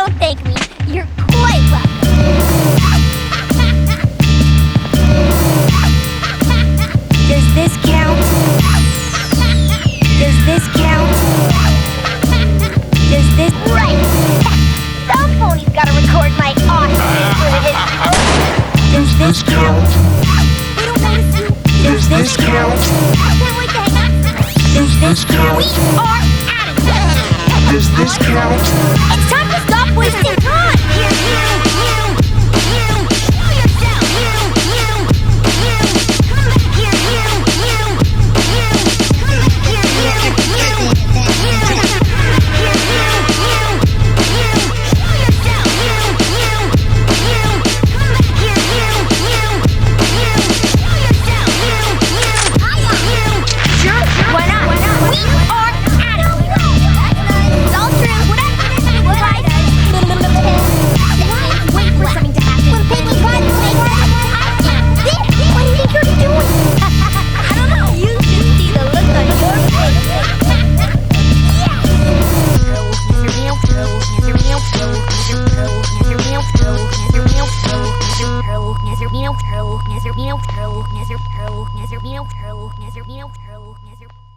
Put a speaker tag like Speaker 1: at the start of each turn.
Speaker 1: Don't thank me. You're quite welcome. Does this count? Does this count? Does this... Right! Some pony's gotta record my awesome for the history. Does this count? We don't notice you. Does this count? I can't wait to hang out tonight. Does this count? We are out of here.
Speaker 2: Does this count?
Speaker 1: It's time to stop wasting time. Nezzer